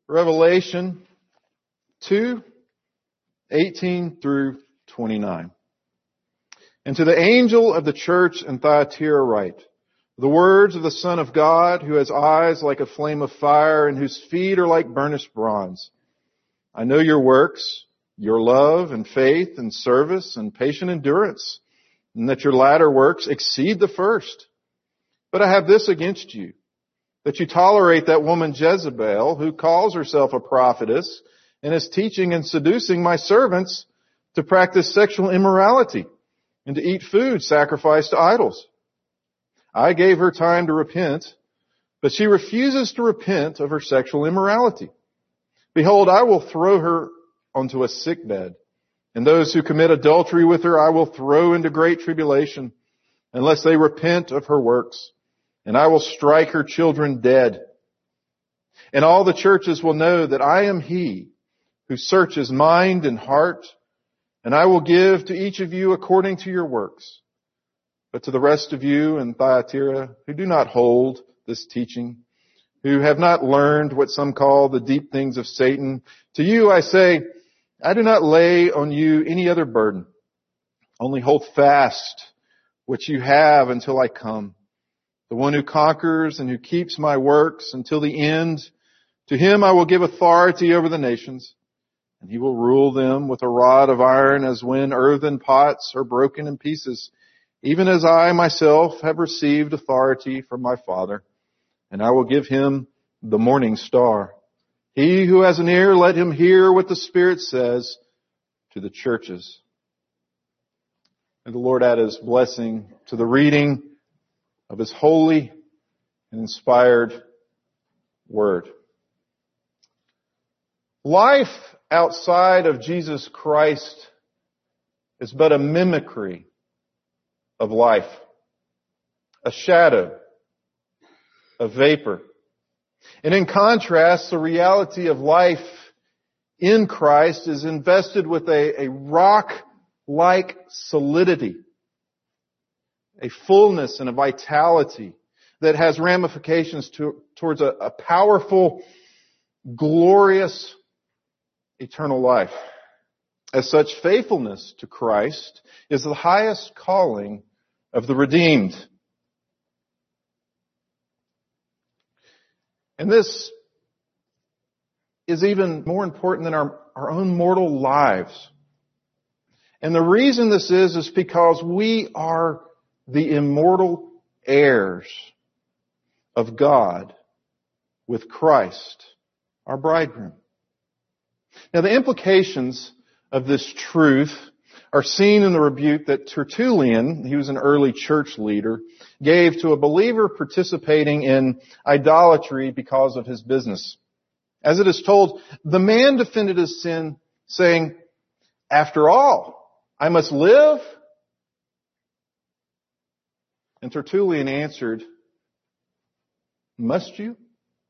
Revelation 2:18 through 29. And to the angel of the church in Thyatira write, the words of the Son of God, who has eyes like a flame of fire and whose feet are like burnished bronze. I know your works, your love and faith and service and patient endurance, and that your latter works exceed the first. But I have this against you, that you tolerate that woman Jezebel, who calls herself a prophetess and is teaching and seducing my servants to practice sexual immorality and to eat food sacrificed to idols. I gave her time to repent, but she refuses to repent of her sexual immorality. Behold, I will throw her onto a sickbed, and those who commit adultery with her I will throw into great tribulation, unless they repent of her works. And I will strike her children dead. And all the churches will know that I am He who searches mind and heart, and I will give to each of you according to your works. But to the rest of you in Thyatira who do not hold this teaching, who have not learned what some call the deep things of Satan, to you I say, I do not lay on you any other burden. Only hold fast what you have until I come. The one who conquers and who keeps my works until the end, to him I will give authority over the nations, and he will rule them with a rod of iron, as when earthen pots are broken in pieces, even as I myself have received authority from my Father. And I will give him the morning star. He who has an ear, let him hear what the Spirit says to the churches. And the Lord add His blessing to the reading of His holy and inspired Word. Life outside of Jesus Christ is but a mimicry of life, a shadow, a vapor. And in contrast, the reality of life in Christ is invested with a rock-like solidity, a fullness and a vitality that has ramifications towards a powerful, glorious, eternal life. As such, faithfulness to Christ is the highest calling of the redeemed. And this is even more important than our own mortal lives. And the reason this is because we are the immortal heirs of God with Christ, our bridegroom. Now, the implications of this truth are seen in the rebuke that Tertullian, he was an early church leader, gave to a believer participating in idolatry because of his business. As it is told, the man defended his sin, saying, "After all, I must live." And Tertullian answered, "Must you?"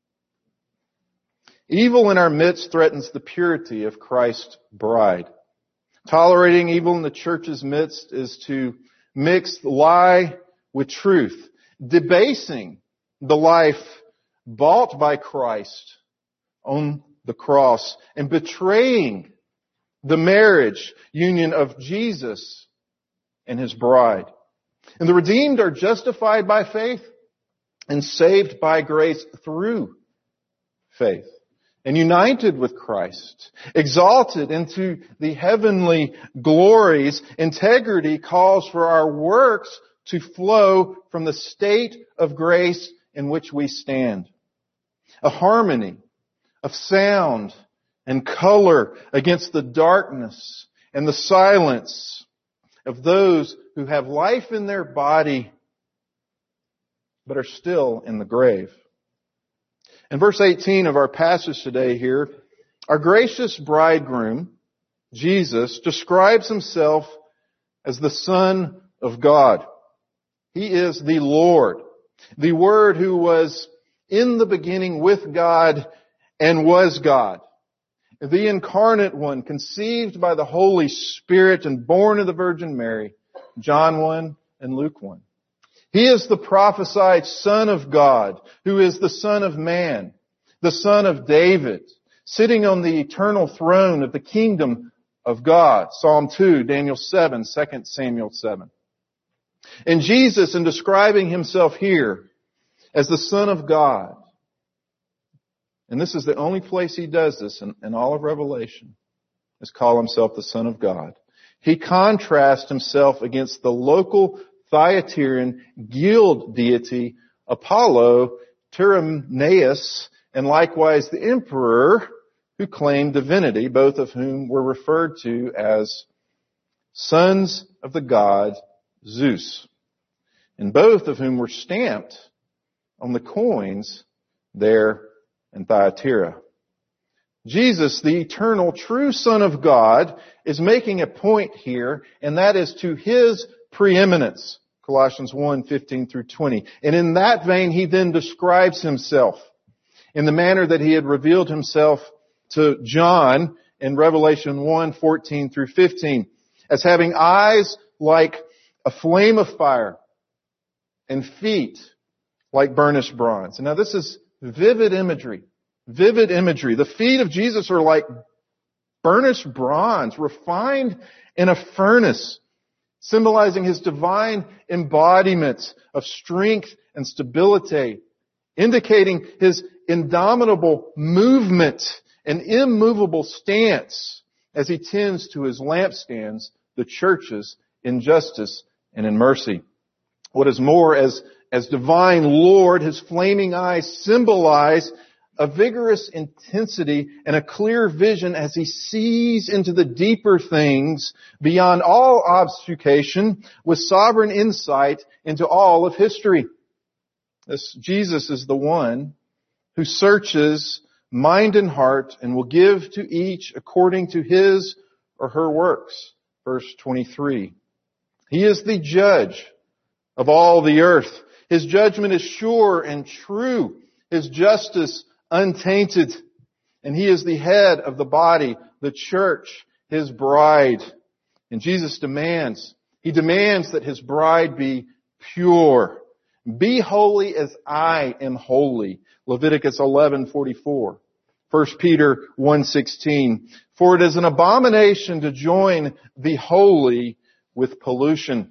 Evil in our midst threatens the purity of Christ's bride. Tolerating evil in the church's midst is to mix lie with truth, debasing the life bought by Christ on the cross, and betraying the marriage union of Jesus and His bride. And the redeemed are justified by faith and saved by grace through faith, and united with Christ, exalted into the heavenly glories. Integrity calls for our works to flow from the state of grace in which we stand. A harmony of sound and color against the darkness and the silence of those who have life in their body but are still in the grave. In verse 18 of our passage today here, our gracious bridegroom, Jesus, describes Himself as the Son of God. He is the Lord, the Word who was in the beginning with God and was God, the incarnate one, conceived by the Holy Spirit and born of the Virgin Mary, John 1 and Luke 1. He is the prophesied Son of God, who is the Son of Man, the Son of David, sitting on the eternal throne of the kingdom of God. Psalm 2, Daniel 7, 2 Samuel 7. And Jesus, in describing himself here as the Son of God, and this is the only place he does this in all of Revelation, is call himself the Son of God. He contrasts himself against the local Thyatiran guild deity Apollo, Tyrannus, and likewise the emperor who claimed divinity, both of whom were referred to as sons of the god Zeus, and both of whom were stamped on the coins there in Thyatira. Jesus, the eternal true Son of God, is making a point here, and that is to his preeminence. Colossians 1, 15 through 20. And in that vein, he then describes himself in the manner that he had revealed himself to John in Revelation 1, 14 through 15, as having eyes like a flame of fire and feet like burnished bronze. And now this is vivid imagery. Vivid imagery. The feet of Jesus are like burnished bronze, refined in a furnace, symbolizing his divine embodiment of strength and stability, indicating his indomitable movement and immovable stance as he tends to his lampstands, the churches, in justice and in mercy. What is more, as divine Lord, his flaming eyes symbolize a vigorous intensity and a clear vision as he sees into the deeper things beyond all obfuscation with sovereign insight into all of history. Jesus is the one who searches mind and heart and will give to each according to his or her works. Verse 23. He is the judge of all the earth. His judgment is sure and true. His justice untainted. And he is the head of the body, the church, his bride. And Jesus demands that his bride be pure. Be holy as I am holy. Leviticus 11:44. 1 Peter 1:16. For it is an abomination to join the holy with pollution.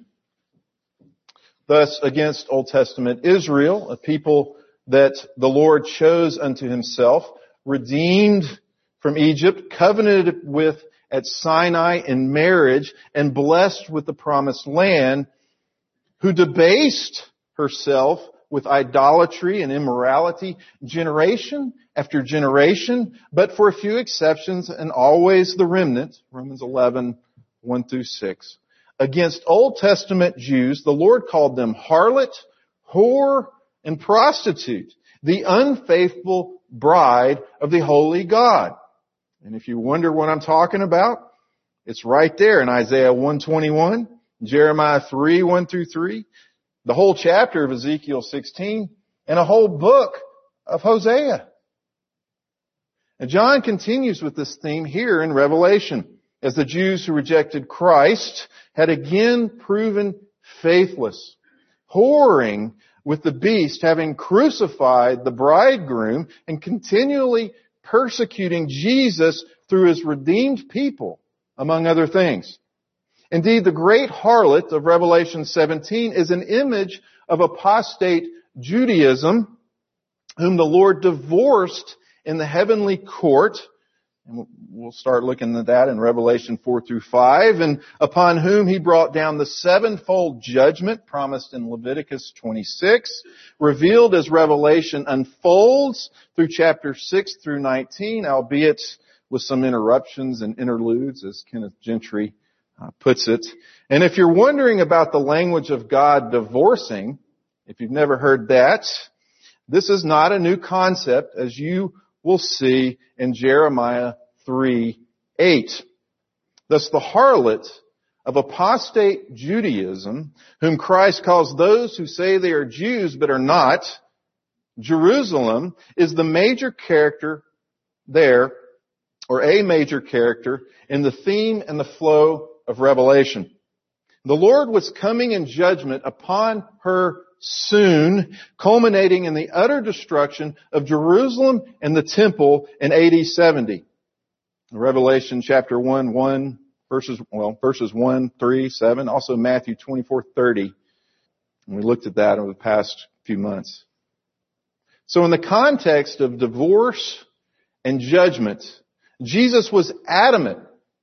Thus, against Old Testament Israel, a people that the Lord chose unto himself, redeemed from Egypt, covenanted with at Sinai in marriage, and blessed with the promised land, who debased herself with idolatry and immorality, generation after generation, but for a few exceptions, and always the remnant, Romans 11, 1 through 6. Against Old Testament Jews, the Lord called them harlot, whore, and prostitute, the unfaithful bride of the holy God. And if you wonder what I'm talking about, it's right there in Isaiah 1:21, Jeremiah 3, 1 through 3, the whole chapter of Ezekiel 16, and a whole book of Hosea. And John continues with this theme here in Revelation, as the Jews who rejected Christ had again proven faithless, whoring with the beast, having crucified the bridegroom and continually persecuting Jesus through his redeemed people, among other things. Indeed, the great harlot of Revelation 17 is an image of apostate Judaism, whom the Lord divorced in the heavenly court. And we'll start looking at that in Revelation 4 through 5, and upon whom he brought down the sevenfold judgment promised in Leviticus 26, revealed as Revelation unfolds through chapter 6 through 19, albeit with some interruptions and interludes, as Kenneth Gentry puts it. And if you're wondering about the language of God divorcing, if you've never heard that, this is not a new concept, as you will see in Jeremiah 3:8. Thus the harlot of apostate Judaism, whom Christ calls those who say they are Jews but are not, Jerusalem, is the major character there, or a major character in the theme and the flow of Revelation. The Lord was coming in judgment upon her soon, culminating in the utter destruction of Jerusalem and the temple in AD 70. Revelation chapter 1, verses 1, 3, 7, also Matthew 24:30. And we looked at that over the past few months. So in the context of divorce and judgment, Jesus was adamant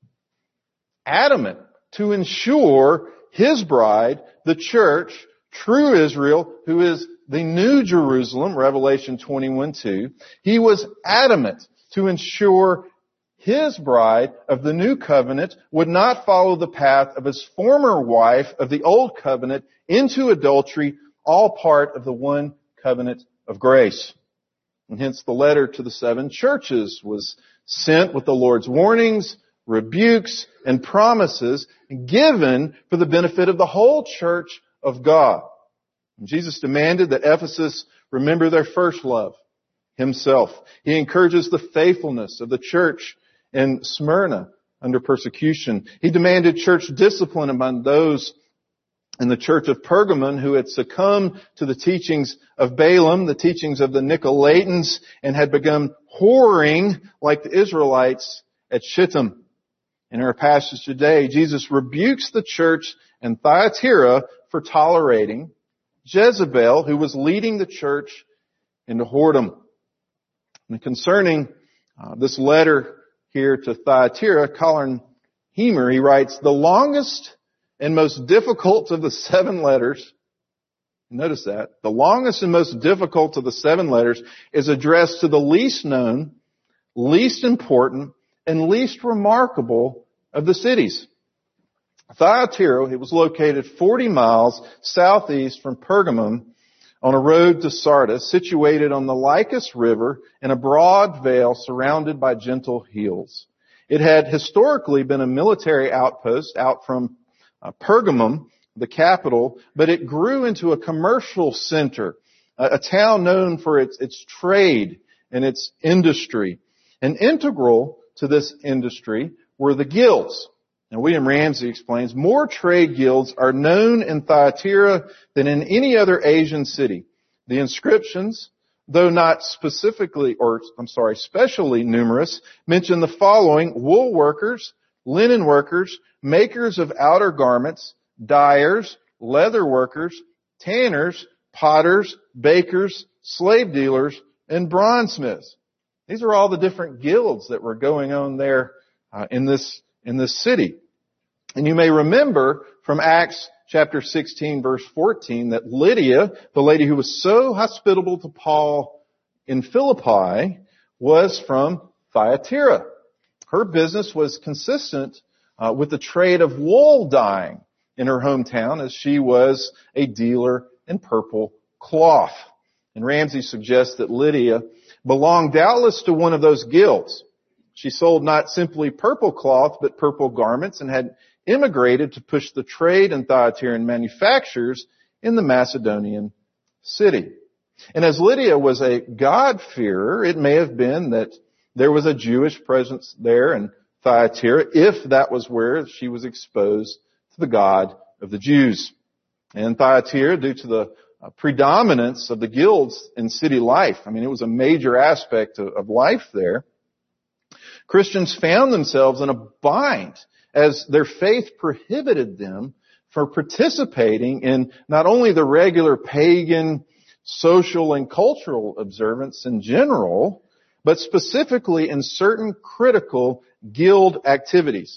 to ensure His bride, the church, true Israel, who is the new Jerusalem, Revelation 21:2, He was adamant to ensure His bride of the new covenant would not follow the path of His former wife of the old covenant into adultery, all part of the one covenant of grace. And hence the letter to the 7 churches was sent with the Lord's warnings, rebukes, and promises given for the benefit of the whole church of God. And Jesus demanded that Ephesus remember their first love, Himself. He encourages the faithfulness of the church in Smyrna under persecution. He demanded church discipline among those in the church of Pergamon who had succumbed to the teachings of Balaam, the teachings of the Nicolaitans, and had begun whoring like the Israelites at Shittim. In our passage today, Jesus rebukes the church in Thyatira for tolerating Jezebel, who was leading the church into whoredom. And concerning this letter here to Thyatira, Colin Hemer, he writes, the longest and most difficult of the 7 letters, notice that, the longest and most difficult of the 7 letters is addressed to the least known, least important, and least remarkable of the cities. Thyatira, it was located 40 miles southeast from Pergamum on a road to Sardis, situated on the Lycus River in a broad vale surrounded by gentle hills. It had historically been a military outpost out from Pergamum, the capital, but it grew into a commercial center, a town known for its trade and its industry. And integral to this industry were the guilds. And William Ramsey explains, more trade guilds are known in Thyatira than in any other Asian city. The inscriptions, though not specifically, especially numerous, mention the following: wool workers, linen workers, makers of outer garments, dyers, leather workers, tanners, potters, bakers, slave dealers, and bronzesmiths. These are all the different guilds that were going on there in this city. And you may remember from Acts chapter 16, verse 14, that Lydia, the lady who was so hospitable to Paul in Philippi, was from Thyatira. Her business was consistent with the trade of wool dyeing in her hometown, as she was a dealer in purple cloth. And Ramsey suggests that Lydia belonged doubtless to one of those guilds. She sold not simply purple cloth, but purple garments, and had immigrated to push the trade in Thyatiran manufactures in the Macedonian city. And as Lydia was a God-fearer, it may have been that there was a Jewish presence there in Thyatira, if that was where she was exposed to the God of the Jews. And Thyatira, due to the predominance of the guilds in city life, it was a major aspect of life there, Christians found themselves in a bind as their faith prohibited them from participating in not only the regular pagan social and cultural observance in general, but specifically in certain critical guild activities.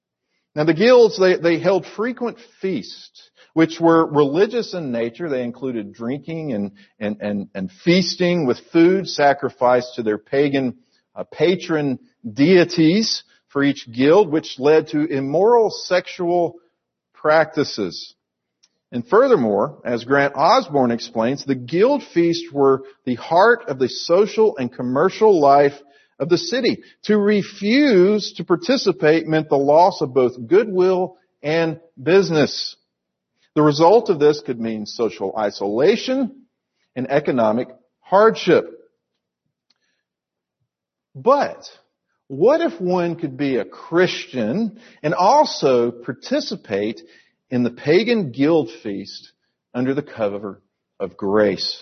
Now the guilds, they held frequent feasts, which were religious in nature. They included drinking and feasting with food sacrificed to their pagan patron deities for each guild, which led to immoral sexual practices. And furthermore, as Grant Osborne explains, the guild feasts were the heart of the social and commercial life of the city. To refuse to participate meant the loss of both goodwill and business. The result of this could mean social isolation and economic hardship. But what if one could be a Christian and also participate in the pagan guild feast under the cover of grace.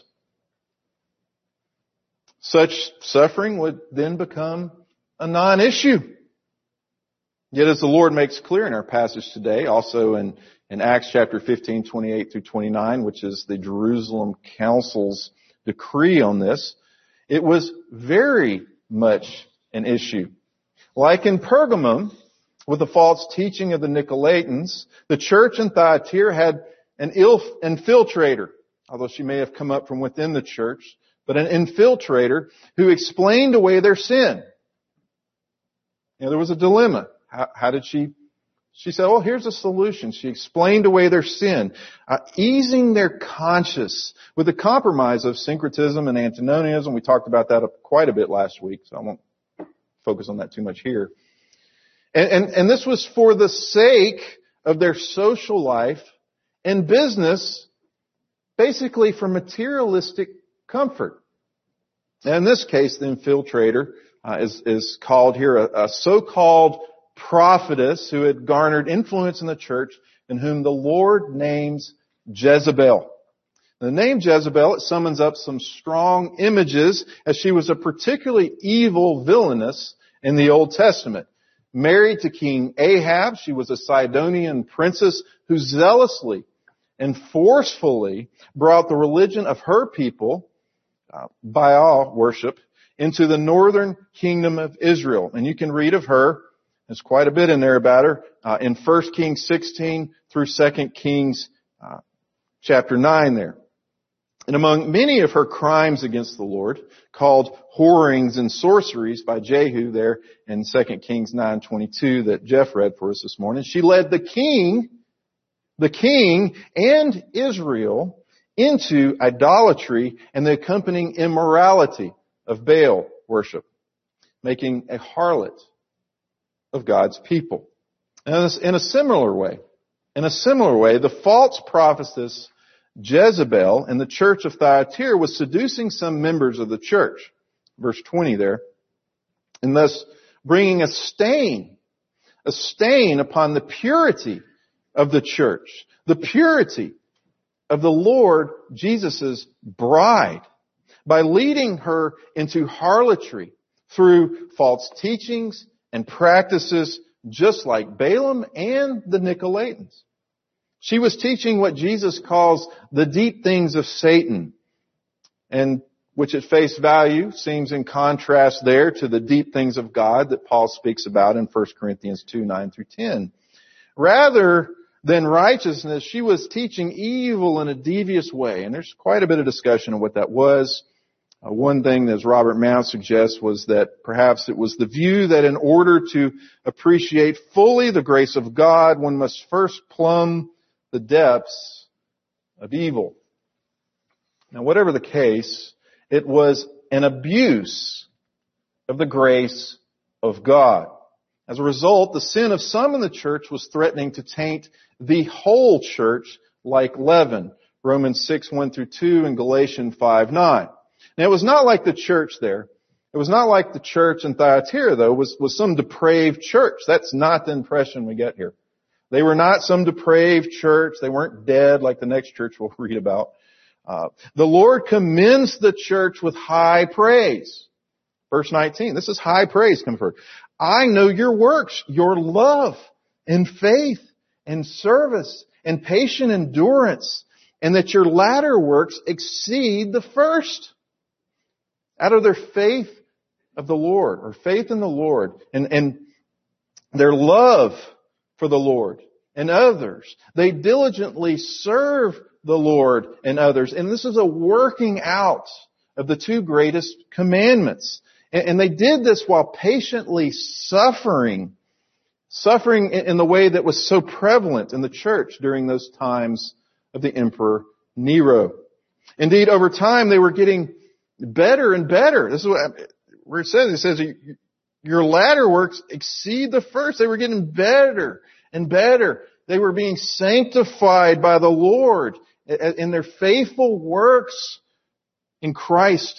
Such suffering would then become a non-issue. Yet as the Lord makes clear in our passage today, also in Acts chapter 15, 28 through 29, which is the Jerusalem Council's decree on this, it was very much an issue. Like in Pergamum, with the false teaching of the Nicolaitans, the church in Thyatira had an infiltrator, although she may have come up from within the church, but an infiltrator who explained away their sin. There was a dilemma. How did she said, oh, here's a solution. She explained away their sin, easing their conscience with the compromise of syncretism and antinomianism. We talked about that quite a bit last week, so I won't focus on that too much here. And this was for the sake of their social life and business, basically for materialistic comfort. And in this case, the infiltrator is called here a so-called prophetess who had garnered influence in the church and whom the Lord names Jezebel. The name Jezebel, it summons up some strong images as she was a particularly evil villainess in the Old Testament. Married to King Ahab, she was a Sidonian princess who zealously and forcefully brought the religion of her people, Baal worship, into the northern kingdom of Israel. And you can read of her. There's quite a bit in there about her in 1 Kings 16 through 2 Kings chapter 9 there. And among many of her crimes against the Lord, called whorings and sorceries by Jehu there in 2 Kings 9:22 that Jeff read for us this morning, she led the king and Israel into idolatry and the accompanying immorality of Baal worship, making a harlot of God's people. And in a similar way, the false prophetess Jezebel in the church of Thyatira was seducing some members of the church, verse 20 there, and thus bringing a stain upon the purity of the church, the purity of the Lord Jesus' bride, by leading her into harlotry through false teachings and practices just like Balaam and the Nicolaitans. She was teaching what Jesus calls the deep things of Satan, and which at face value seems in contrast there to the deep things of God that Paul speaks about in 1 Corinthians 2, 9 through 10. Rather than righteousness, she was teaching evil in a devious way, and there's quite a bit of discussion of what that was. One thing, as Robert Mount suggests, was that perhaps it was the view that in order to appreciate fully the grace of God, one must first plumb the depths of evil. Now, whatever the case, it was an abuse of the grace of God. As a result, the sin of some in the church was threatening to taint the whole church like leaven. Romans 6, 1 through 2 and Galatians 5, 9. Now, it was not like the church there. It was not like the church in Thyatira, though, was some depraved church. That's not the impression we get here. They were not some depraved church. They weren't dead like the next church we'll read about. The Lord commends the church with high praise. Verse 19, this is high praise conferred. I know your works, your love and faith and service and patient endurance, and that your latter works exceed the first. Out of their faith of the Lord, or faith in the Lord, and their love for the Lord and others, they diligently serve the Lord and others. And this is a working out of the two greatest commandments. And they did this while patiently suffering in the way that was so prevalent in the church during those times of the Emperor Nero. Indeed, over time, they were getting better and better. This is where it says, your latter works exceed the first. They were getting better and better. They were being sanctified by the Lord in their faithful works in Christ.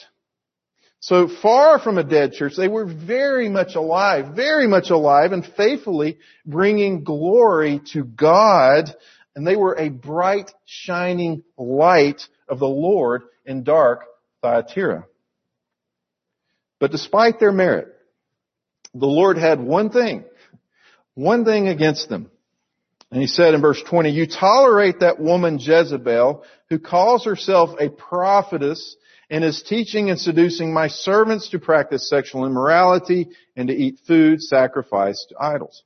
So far from a dead church, they were very much alive, and faithfully bringing glory to God and they were a bright, shining light of the Lord in dark Thyatira. But despite their merit, the Lord had one thing against them. And He said in verse 20, "You tolerate that woman Jezebel, who calls herself a prophetess and is teaching and seducing my servants to practice sexual immorality and to eat food sacrificed to idols."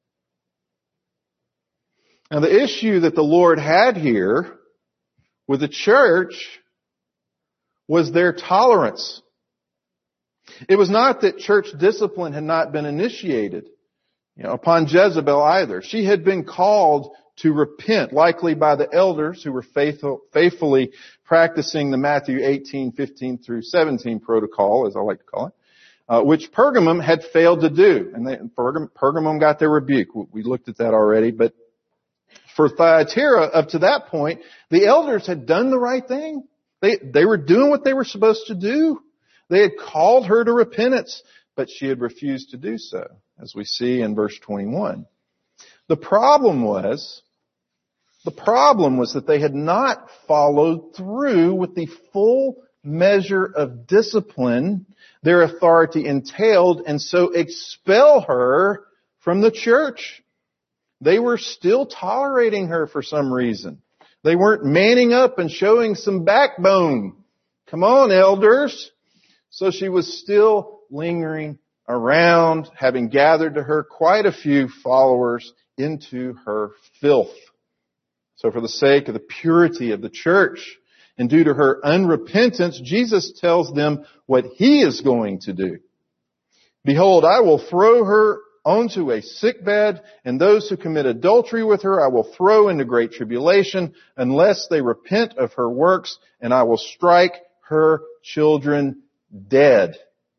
Now the issue that the Lord had here with the church was their tolerance. It was not that church discipline had not been initiated upon Jezebel either. She had been called to repent, likely by the elders who were faithfully practicing the Matthew 18:15 through 17 protocol, as I like to call it, which Pergamum had failed to do. And Pergamum got their rebuke. We looked at that already. But for Thyatira, up to that point, the elders had done the right thing. They were doing what they were supposed to do. They had called her to repentance, but she had refused to do so, as we see in verse 21. The problem was that they had not followed through with the full measure of discipline their authority entailed, and so expel her from the church. They were still tolerating her for some reason. They weren't manning up and showing some backbone. Come on, elders. So she was still lingering around, having gathered to her quite a few followers into her filth. So for the sake of the purity of the church and due to her unrepentance, Jesus tells them what He is going to do. "Behold, I will throw her onto a sickbed, and those who commit adultery with her I will throw into great tribulation unless they repent of her works, and I will strike her children dead."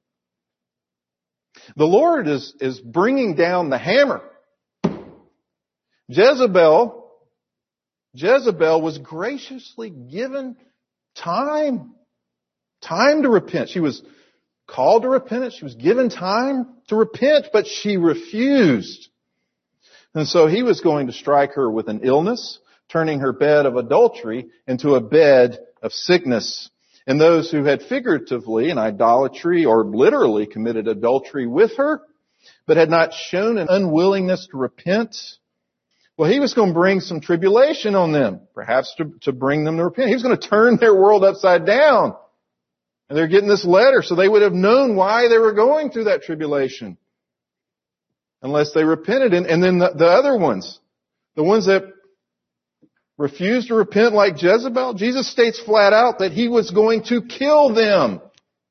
The Lord is bringing down the hammer. Jezebel was graciously given time to repent. She was called to repentance. She was given time to repent, but she refused. And so He was going to strike her with an illness, turning her bed of adultery into a bed of sickness. And those who had figuratively in idolatry or literally committed adultery with her, but had not shown an unwillingness to repent, well, He was going to bring some tribulation on them, perhaps to bring them to repent. He was going to turn their world upside down. And they're getting this letter, so they would have known why they were going through that tribulation. Unless they repented. And then the other ones, the ones that refused to repent like Jezebel, Jesus states flat out that He was going to kill them.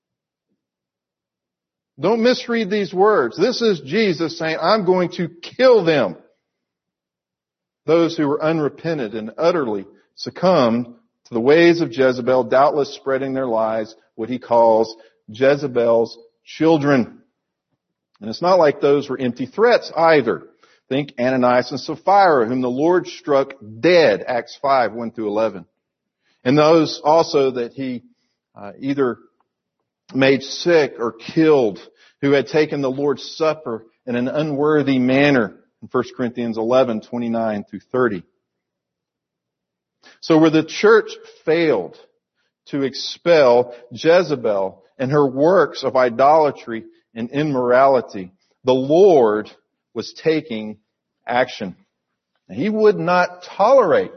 Don't misread these words. This is Jesus saying, I'm going to kill them. Those who were unrepentant and utterly succumbed to the ways of Jezebel, doubtless spreading their lies, what He calls Jezebel's children. And it's not like those were empty threats either. Think Ananias and Sapphira, whom the Lord struck dead, Acts 5, 1 through 11. And those also that He either made sick or killed, who had taken the Lord's Supper in an unworthy manner, in 1 Corinthians 11, 29 through 30. So where the church failed to expel Jezebel and her works of idolatry and immorality, the Lord was taking action. He would not tolerate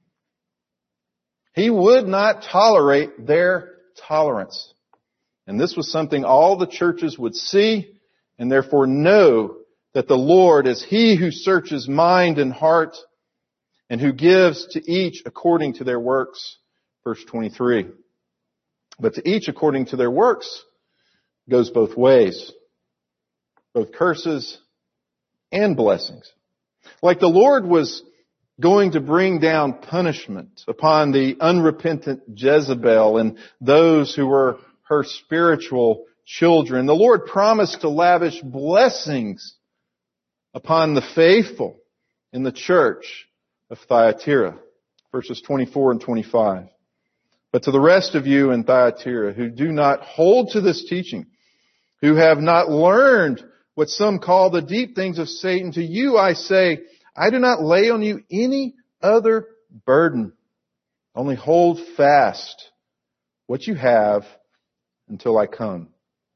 their tolerance. And this was something all the churches would see and therefore know that the Lord is He who searches mind and heart and who gives to each according to their works. Verse 23. But to each according to their works goes both ways, both curses and blessings. Like the Lord was going to bring down punishment upon the unrepentant Jezebel and those who were her spiritual children, the Lord promised to lavish blessings upon the faithful in the church of Thyatira. Verses 24 and 25. But to the rest of you in Thyatira who do not hold to this teaching, who have not learned what some call the deep things of Satan, to you I say, I do not lay on you any other burden. Only hold fast what you have until I come.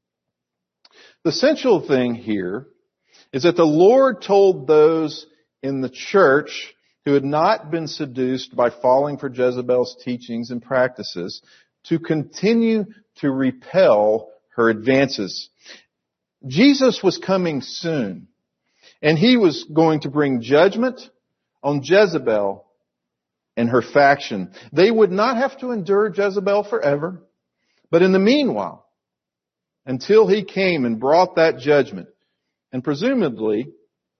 The essential thing here is that the Lord told those in the church who had not been seduced by falling for Jezebel's teachings and practices to continue to repel her advances. Jesus was coming soon, and He was going to bring judgment on Jezebel and her faction. They would not have to endure Jezebel forever, but in the meanwhile, until He came and brought that judgment, and presumably,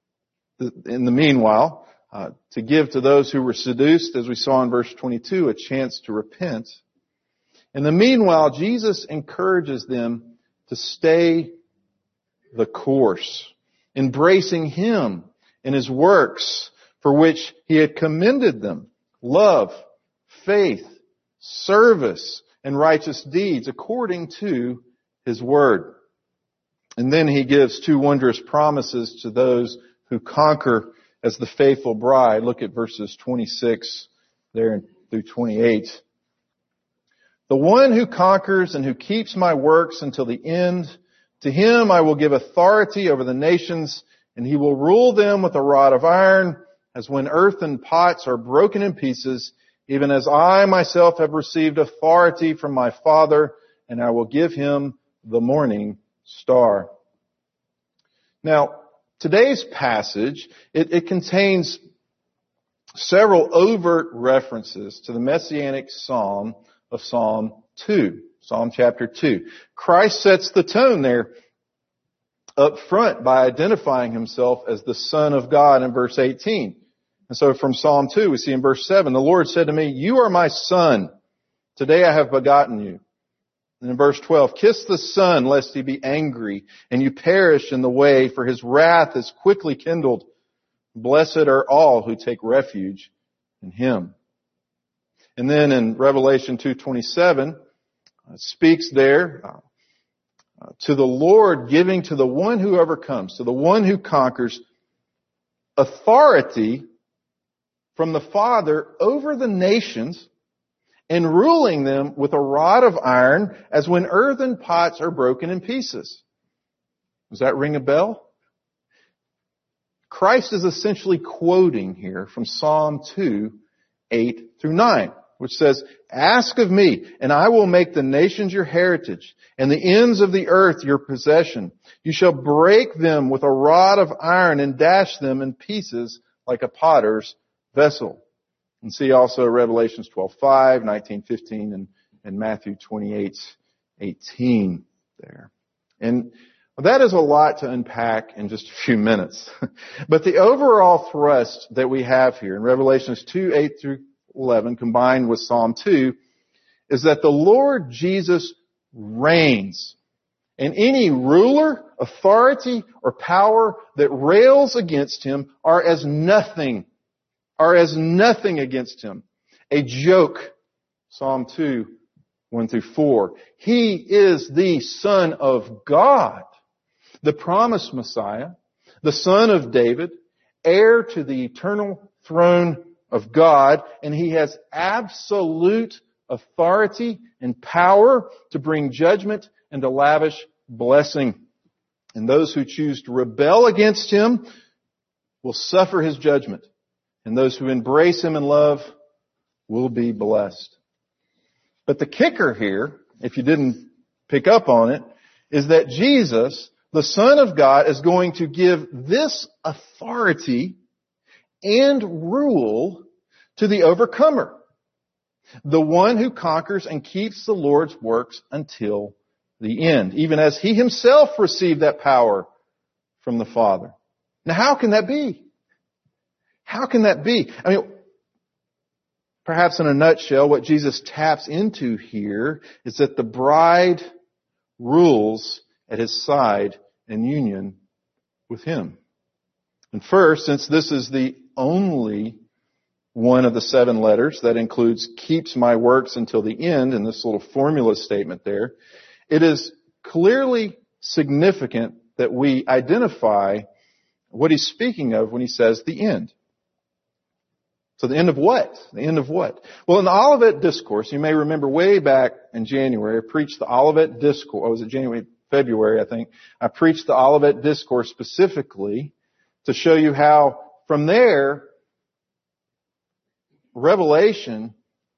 in the meanwhile, to give to those who were seduced, as we saw in verse 22, a chance to repent. In the meanwhile, Jesus encourages them to stay the course, embracing Him and His works for which He had commended them: love, faith, service, and righteous deeds according to His Word. And then He gives two wondrous promises to those who conquer as the faithful bride. Look at verses 26 there through 28. The one who conquers and who keeps my works until the end, to him I will give authority over the nations, and he will rule them with a rod of iron, as when earthen pots are broken in pieces, even as I myself have received authority from my Father, and I will give him the morning star. Now, today's passage, it contains several overt references to the messianic psalm of Psalm 2, Psalm chapter 2. Christ sets the tone there up front by identifying Himself as the Son of God in verse 18. And so from Psalm 2, we see in verse 7, the Lord said to me, "You are my Son. Today I have begotten you." And in verse 12, "Kiss the Son, lest He be angry, and you perish in the way, for His wrath is quickly kindled. Blessed are all who take refuge in Him." And then in Revelation 2:27, it speaks there to the Lord giving to the one who overcomes, to the one who conquers, authority from the Father over the nations, and ruling them with a rod of iron, as when earthen pots are broken in pieces. Does that ring a bell? Christ is essentially quoting here from Psalm 2, 8 through 9, which says, "Ask of me, and I will make the nations your heritage, and the ends of the earth your possession. You shall break them with a rod of iron, and dash them in pieces like a potter's vessel." And see also Revelations 12:5, 19:15, and Matthew 28:18 there. And that is a lot to unpack in just a few minutes. But the overall thrust that we have here in Revelations 2:8 through 11, combined with Psalm 2, is that the Lord Jesus reigns. And any ruler, authority, or power that rails against Him are as nothing against Him. A joke. Psalm 2, 1 through 4. He is the Son of God, the promised Messiah, the Son of David, heir to the eternal throne of God, and He has absolute authority and power to bring judgment and to lavish blessing. And those who choose to rebel against Him will suffer His judgment. And those who embrace Him in love will be blessed. But the kicker here, if you didn't pick up on it, is that Jesus, the Son of God, is going to give this authority and rule to the overcomer, the one who conquers and keeps the Lord's works until the end, even as He Himself received that power from the Father. Now, how can that be? How can that be? I mean, perhaps in a nutshell, what Jesus taps into here is that the bride rules at His side in union with Him. And first, since this is the only one of the 7 letters that includes "keeps my works until the end" in this little formula statement there, it is clearly significant that we identify what He's speaking of when He says the end. So the end of what? The end of what? Well, in the Olivet Discourse, you may remember way back in January, I preached the Olivet Discourse. Oh, was it February, I think. I preached the Olivet Discourse specifically to show you how from there, Revelation,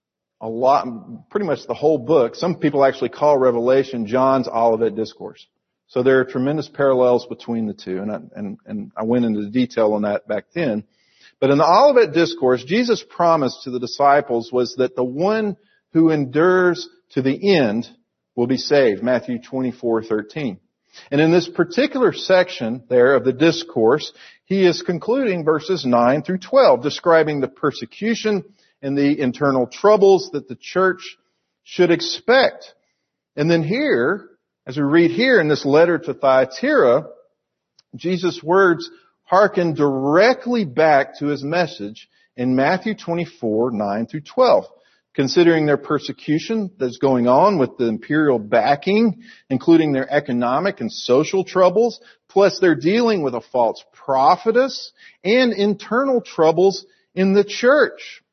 pretty much the whole book, some people actually call Revelation John's Olivet Discourse. So there are tremendous parallels between the two, and I went into detail on that back then. But in the Olivet Discourse, Jesus' promise to the disciples was that the one who endures to the end will be saved, Matthew 24:13. And in this particular section there of the discourse, he is concluding verses 9 through 12, describing the persecution and the internal troubles that the church should expect. And then here, as we read here in this letter to Thyatira, Jesus' words hearken directly back to his message in Matthew 24:9 through 12. Considering their persecution that's going on with the imperial backing, including their economic and social troubles, plus they're dealing with a false prophetess and internal troubles in the church.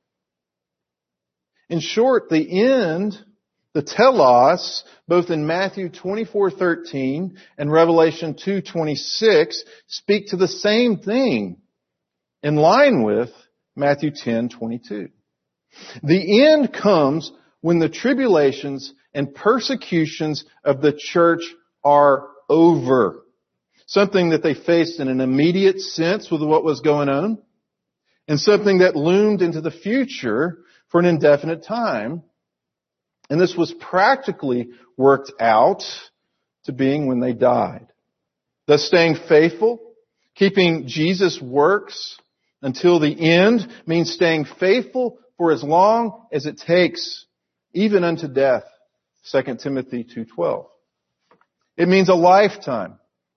In short, the end, the telos, both in Matthew 24:13 and Revelation 2:26, speak to the same thing in line with Matthew 10:22. The end comes when the tribulations and persecutions of the church are over. Something that they faced in an immediate sense with what was going on, and something that loomed into the future for an indefinite time. And this was practically worked out to being when they died. Thus staying faithful, keeping Jesus' works until the end, means staying faithful for as long as it takes, even unto death. 2 Timothy 2:12. It means a lifetime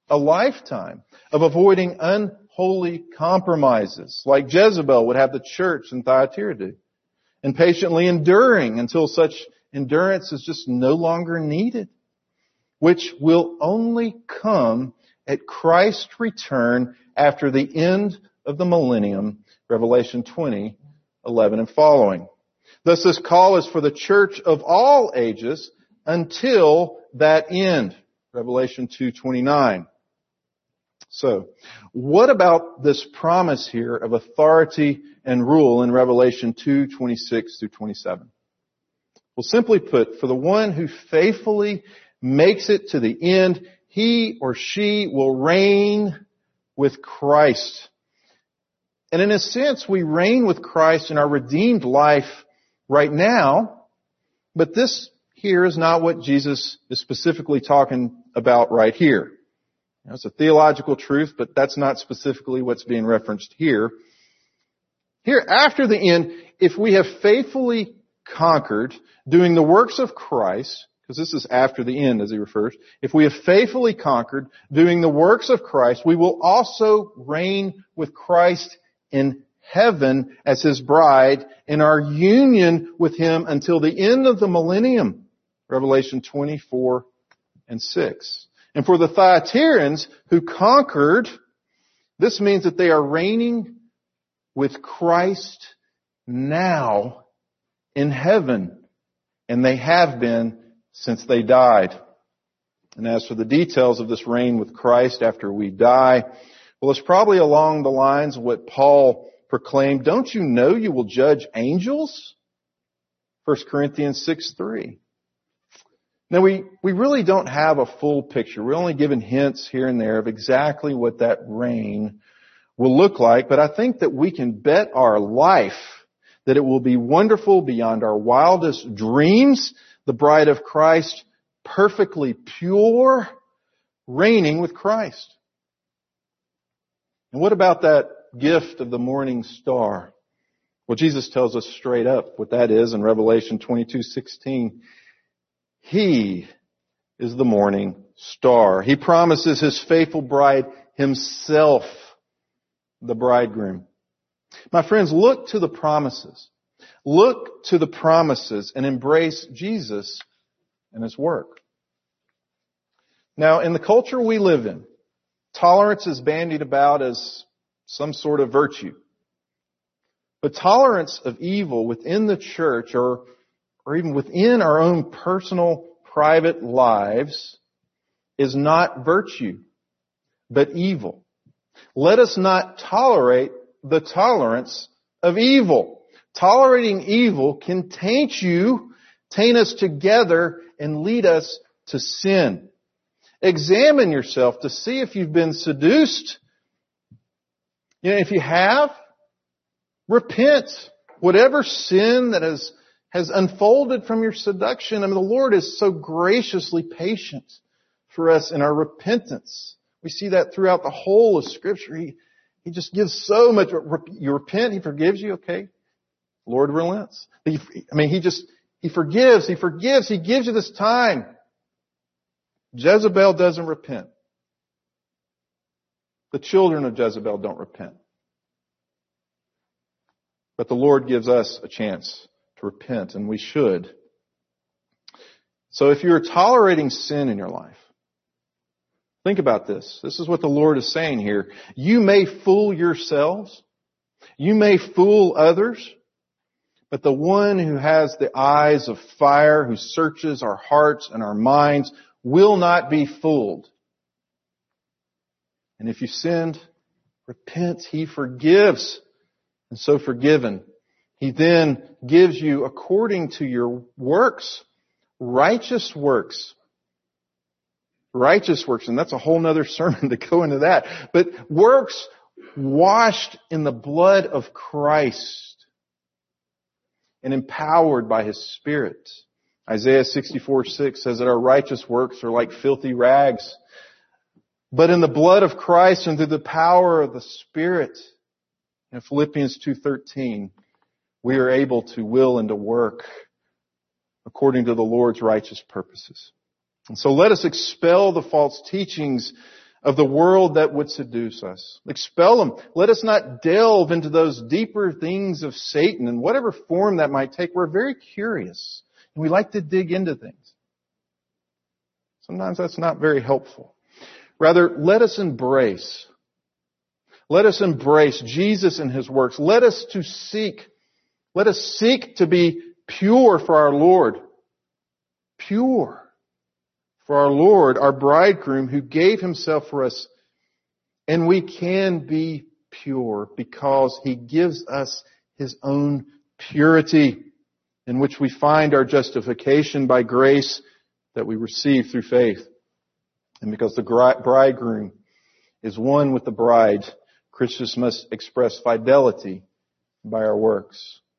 of avoiding unholy compromises, like Jezebel would have the church in Thyatira do, and patiently enduring until such endurance is just no longer needed, which will only come at Christ's return after the end of the millennium, Revelation 20:11 and following. Thus this call is for the church of all ages until that end, Revelation 2:29. So, what about this promise here of authority and rule in Revelation 2:26 through 27? Well, simply put, for the one who faithfully makes it to the end, he or she will reign with Christ. And in a sense, we reign with Christ in our redeemed life right now, but this here is not what Jesus is specifically talking about right here. It's a theological truth, but that's not specifically what's being referenced here. Here, after the end, if we have faithfully conquered, doing the works of Christ, because this is after the end as he refers, if we have faithfully conquered, doing the works of Christ, we will also reign with Christ in heaven as his bride in our union with him until the end of the millennium. Revelation 24:6. And for the Thyatirans who conquered, this means that they are reigning with Christ now in heaven. And they have been since they died. And as for the details of this reign with Christ after we die, well, it's probably along the lines of what Paul proclaimed. Don't you know you will judge angels? 1 Corinthians 6:3. Now we really don't have a full picture. We're only given hints here and there of exactly what that reign will look like. But I think that we can bet our life that it will be wonderful beyond our wildest dreams. The bride of Christ, perfectly pure, reigning with Christ. And what about that gift of the morning star? Well, Jesus tells us straight up what that is in Revelation 22:16. He is the morning star. He promises his faithful bride himself, the bridegroom. My friends, look to the promises. Look to the promises and embrace Jesus and his work. Now, in the culture we live in, tolerance is bandied about as some sort of virtue. But tolerance of evil within the church or even within our own personal, private lives is not virtue, but evil. Let us not tolerate the tolerance of evil. Tolerating evil can taint us together, and lead us to sin. Examine yourself to see if you've been seduced. If you have, repent. Whatever sin that has unfolded from your seduction, the Lord is so graciously patient for us in our repentance. We see that throughout the whole of Scripture. He just gives so much. You repent, He forgives you, okay? Lord relents. He forgives. He gives you this time. Jezebel doesn't repent. The children of Jezebel don't repent. But the Lord gives us a chance to repent, and we should. So if you're tolerating sin in your life, think about this. This is what the Lord is saying here. You may fool yourselves. You may fool others. But the one who has the eyes of fire, who searches our hearts and our minds, will not be fooled. And if you sinned, repent. He forgives. And so forgiven, He then gives you, according to your works, righteous works. Righteous works. And that's a whole nother sermon to go into that. But works washed in the blood of Christ and empowered by His Spirit. Isaiah 64:6 says that our righteous works are like filthy rags. But in the blood of Christ and through the power of the Spirit, in Philippians 2:13, we are able to will and to work according to the Lord's righteous purposes. And so let us expel the false teachings of the world that would seduce us. Expel them. Let us not delve into those deeper things of Satan in whatever form that might take. We're very curious, and we like to dig into things. Sometimes that's not very helpful. Rather, let us embrace Jesus and His works. Let us seek to be pure for our Lord. Pure for our Lord, our bridegroom, who gave Himself for us. And we can be pure because He gives us His own purity, in which we find our justification by grace that we receive through faith. And because the bridegroom is one with the bride, Christians must express fidelity by our works.